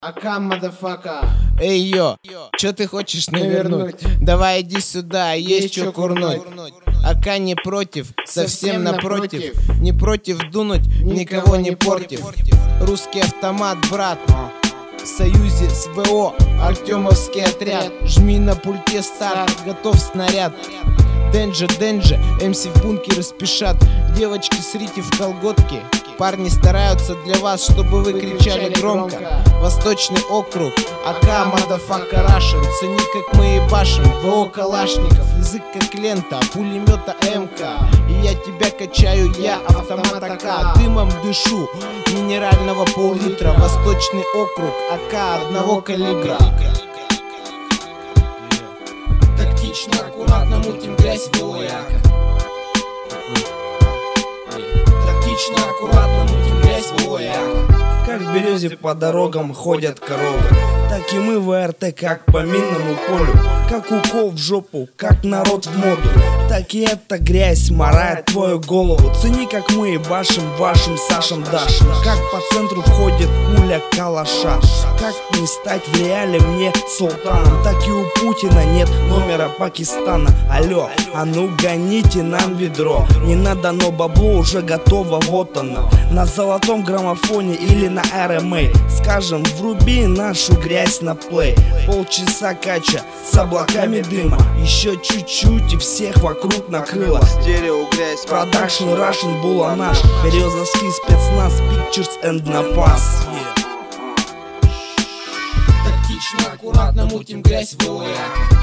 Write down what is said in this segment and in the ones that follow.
Ака, мадафака. Эй, йо, чё ты хочешь навернуть? Давай иди сюда, есть чё курнуть. Ака не против, совсем напротив. Не против дунуть, никого не портив. Русский автомат, брат. В союзе с ВО, Артемовский отряд. Жми на пульте старт, готов снаряд. Денджи, МС в бункеры спешат. Девочки, срите в колготки. Парни стараются для вас, чтобы вы кричали громко. Восточный округ, АК, мадафака, Рашен. Цени, как мы ебашим, ВО Калашников. Язык как лента, пулемета МК. И я тебя качаю, я автомат АК. Дымом дышу, минерального пол-литра. Восточный округ, АК одного калибра. Тактично, аккуратно мутим грязь в ОЯК. Тактично, аккуратно мутим грязь в ОЯК. Как в березе по дорогам ходят коровы, так и мы в РТ, как по минному полю. Как укол в жопу, как народ в моду. Так и эта грязь морает твою голову. Цени, как мы ебашим вашим Сашам Дашем. Как по центру входит пуля калаша. Как не стать в реале мне султаном. Так и у Путина нет номера Пакистана. Алло, а ну гоните нам ведро. Не надо, но бабло уже готово, вот оно. На золотом граммофоне или на РМА. Скажем, вруби нашу грязь на плей. Полчаса кача с облаками дыма. Еще чуть-чуть и всех вокруг накрыло. Стерео грязь, Продакшн Russian Була наш. Березовский спецназ, Pictures and Напас. Тактично, аккуратно мутим грязь в ОЯК.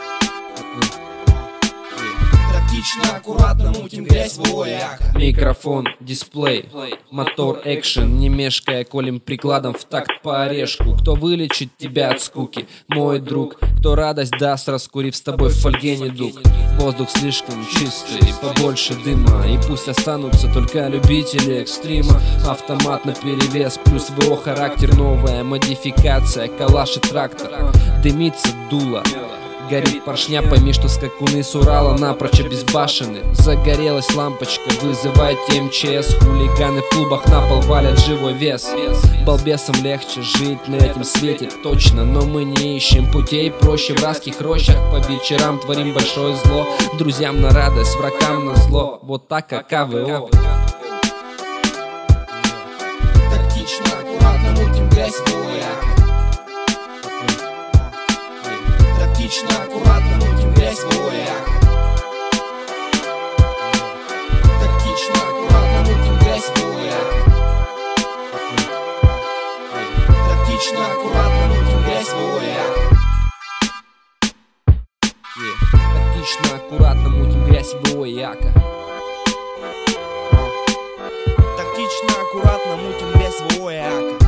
Тактично, аккуратно мутим грязь в ОЯК. Микрофон, дисплей, мотор, экшен. Не мешкая, колем прикладом в такт по орешку. Кто вылечит тебя от скуки? Мой друг. Кто радость даст, раскурив с тобой в фольге недуг. Воздух слишком чистый, побольше дыма. И пусть останутся только любители экстрима. Автомат наперевес, плюс ВО характер. Новая модификация, калаш и трактор. Дымится дуло, горит поршня, пойми, что скакуны с Урала напрочь обезбашены. Загорелась лампочка, вызывайте МЧС. Хулиганы в клубах на пол валят живой вес. Балбесам легче жить на этом свете, точно. Но мы не ищем путей проще. В райских рощах по вечерам творим большое зло. Друзьям на радость, врагам на зло. Вот так, АК-ВО. Тактично, аккуратно мутим грязь в ОЯК. Тактично, аккуратно мутим грязь в ОЯК. Тактично, аккуратно мутим грязь в ОЯК. Тактично, аккуратно мутим грязь в ОЯК. Тактично, аккуратно мутим грязь в ОЯК. Тактично, аккуратно мутим грязь в ОЯК.